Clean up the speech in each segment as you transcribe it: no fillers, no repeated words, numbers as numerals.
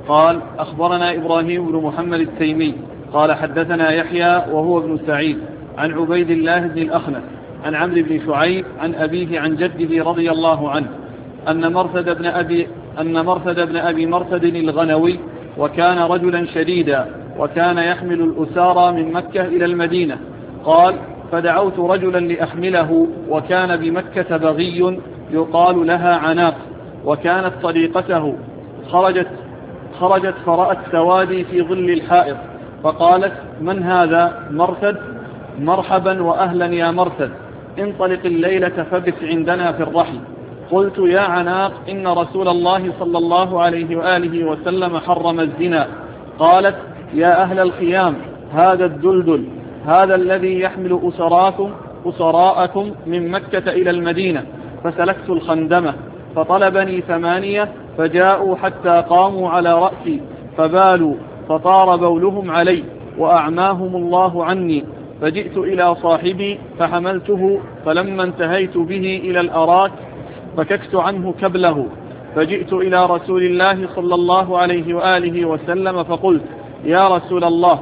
قال أخبرنا إبراهيم بن محمد التيمي قال حدثنا يحيى وهو ابن سعيد عن عبيد الله بن الأخنس عن عمرو بن شعيب عن أبيه عن جده رضي الله عنه أن مرثد بن أبي مرثد الغنوي وكان رجلا شديدا وكان يحمل الأسارى من مكة إلى المدينة. قال فدعوت رجلا لأحمله وكان بمكة بغي يقال لها عناق وكانت صديقته خرجت فرأت سوادي في ظل الحائط فقالت من هذا؟ مرثد. مرحبا وأهلا يا مرثد، انطلق الليلة فبت عندنا في الرحل. قلت يا عناق إن رسول الله صلى الله عليه وآله وسلم حرم الزنا. قالت يا أهل الخيام هذا الدلدل هذا الذي يحمل أسراءكم من مكة إلى المدينة. فسلكت الخندمة فطلبني 8 فجاءوا حتى قاموا على رأسي فبالوا فطار بولهم علي وأعماهم الله عني. فجئت إلى صاحبي فحملته فلما انتهيت به إلى الأراك فككت عنه كبله فجئت إلى رسول الله صلى الله عليه وآله وسلم فقلت يا رسول الله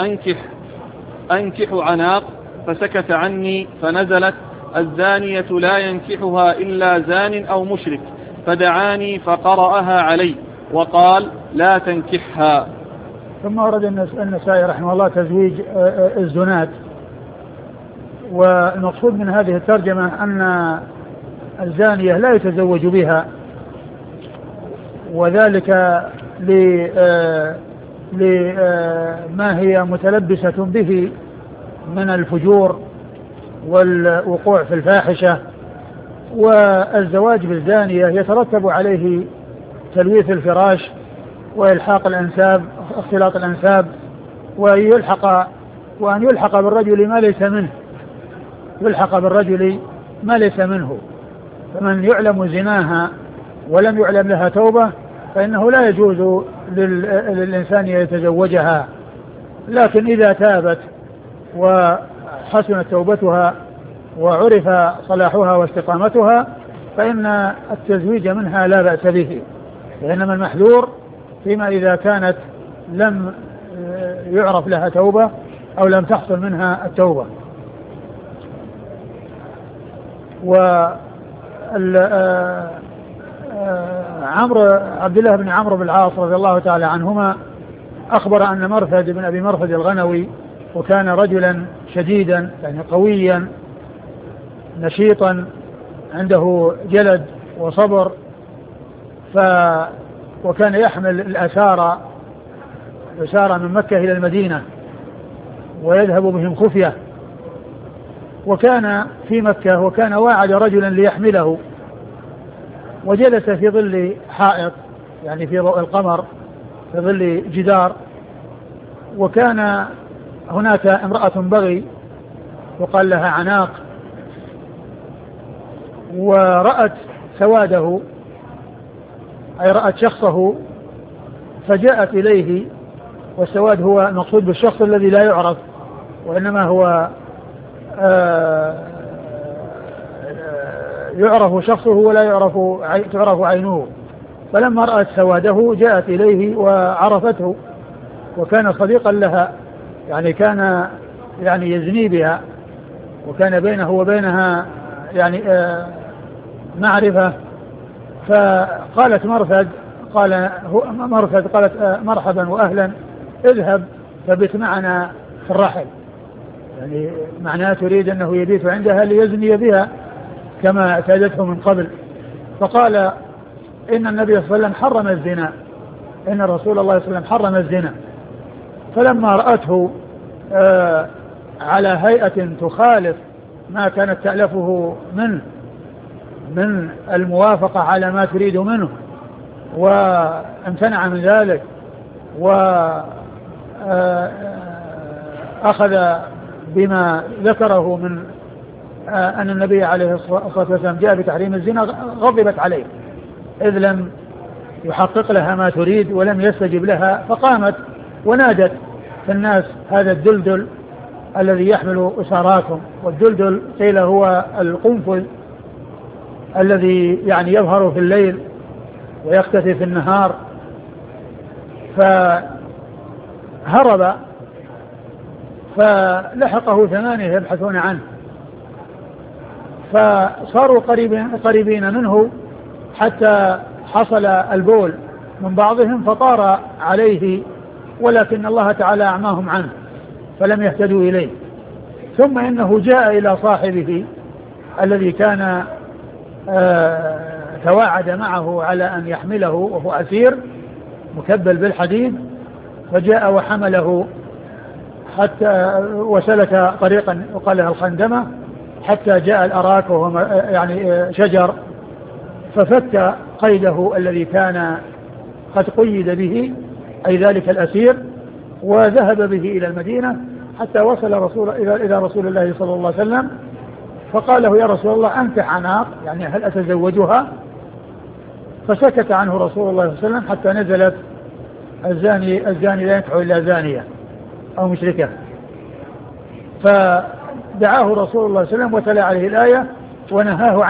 أنكح عناق. فسكت عني فنزلت الزانية لا ينكحها إلا زان أو مشرك. فدعاني فقرأها علي وقال لا تنكحها. ثم ورد النسائي رحمه الله تزويج الزنات. والمقصود من هذه الترجمة أن الزانية لا يتزوج بها، وذلك لما هي متلبسة به من الفجور والوقوع في الفاحشة. والزواج بالزانية يترتب عليه تلويث الفراش وإلحاق الأنساب اختلاط الأنساب وأن يلحق بالرجل ما ليس منه، يلحق بالرجل ما ليس منه. فمن يعلم زناها ولم يعلم لها توبة فإنه لا يجوز للإنسان يتزوجها. لكن إذا تابت وحسنت توبتها وعرف صلاحها واستقامتها فإن التزويج منها لا بأس به. وإنما المحذور فيما إذا كانت لم يعرف لها توبة أو لم تحصل منها التوبة. عبد الله بن عمرو بن العاص رضي الله تعالى عنهما أخبر أن مرثد بن أبي مرثد الغنوي وكان رجلا شديدا يعني قويا نشيطا عنده جلد وصبر، وكان يحمل الأسارى من مكة إلى المدينة ويذهب بهم خفية. وكان في مكة وكان واعد رجلا ليحمله وجلس في ظل حائط يعني في ضوء القمر في ظل جدار. وكان هناك امرأة بغي وقال لها عناق ورأت سواده أي رأت شخصه فجاءت إليه. والسواد هو المقصود بالشخص الذي لا يعرف وإنما هو يعرف شخصه ولا تعرف عينه. فلما رأت سواده جاءت إليه وعرفته وكان صديقا لها يعني كان يعني يزني بها وكان بينه وبينها يعني معرفة. فقالت مرثد قالت مرحبا وأهلا اذهب فبت معنا في الرحل، يعني معناه تريد أنه يبيت عندها ليزني بها كما اعتادته من قبل. فقال إن النبي صلى الله عليه وسلم حرم الزنا، إن رسول الله صلى الله عليه وسلم حرم الزنا. فلما رأته على هيئة تخالف ما كانت تألفه منه من الموافقة على ما تريد منه وامتنع من ذلك وأخذ بما ذكره من أن النبي عليه الصلاة والسلام جاء بتحريم الزنا غضبت عليه إذ لم يحقق لها ما تريد ولم يستجب لها. فقامت ونادت في الناس هذا الدلدل الذي يحمل أساراكم. والدلدل قيل هو القنفذ الذي يعني يظهر في الليل ويختفي في النهار فهرب فلحقه 8 يبحثون عنه، فصاروا قريبين منه حتى حصل البول من بعضهم فطار عليه، ولكن الله تعالى أعماهم عنه فلم يهتدوا إليه. ثم إنه جاء إلى صاحبه الذي كان تواعد معه على أن يحمله وهو أسير مكبل بالحديد، فجاء وحمله حتى وسلك طريقا وقال لها الخندمة حتى جاء الأراك وهو يعني شجر، ففك قيده الذي كان قد قيد به أي ذلك الأسير، وذهب به إلى المدينة حتى وصل إلى رسول الله صلى الله عليه وسلم، فقال له: يا رسول الله أنكح عناق، يعني هل أتزوجها؟ فسكت عنه رسول الله صلى الله عليه وسلم حتى نزلت: الزاني لا ينكح إلا زانية أو مشركة. فدعاه رسول الله صلى الله عليه وسلم وتلا عليه الآية ونهاه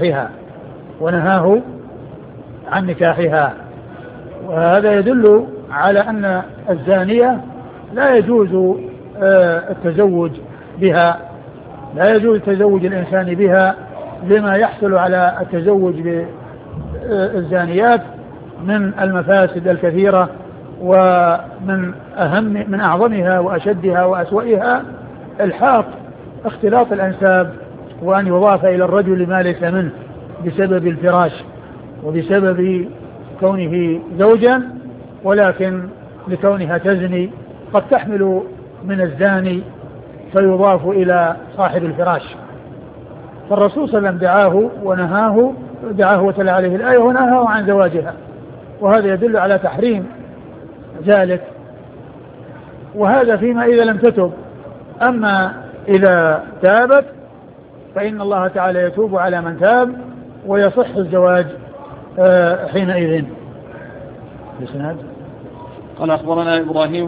عن نكاحها. وهذا يدل على أن الزانية لا يجوز التزوج بها، لا يجوز تزوج الإنسان بها لما يحصل على التزوج بالزانيات من المفاسد الكثيرة، ومن أعظمها وأشدها وأسوأها الحاق اختلاط الأنساب، وأن يضاف إلى الرجل ما ليس منه بسبب الفراش وبسبب كونه زوجا، ولكن لكونها تزني قد تحمل من الزاني فيضاف إلى صاحب الفراش. فالرسول صلى الله عليه وسلم دعاه وتلا عليه الآية ونهاه عن زواجها، وهذا يدل على تحريم ذلك. وهذا فيما إذا لم تتب، أما إذا تابت فإن الله تعالى يتوب على من تاب ويصح الزواج حينئذ. قال أخبرنا إبراهيم